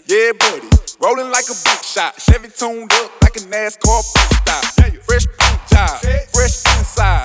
Yeah, buddy. Rolling like a big shot. Chevy tuned up like a NASCAR pit stop. Fresh paint job, fresh inside.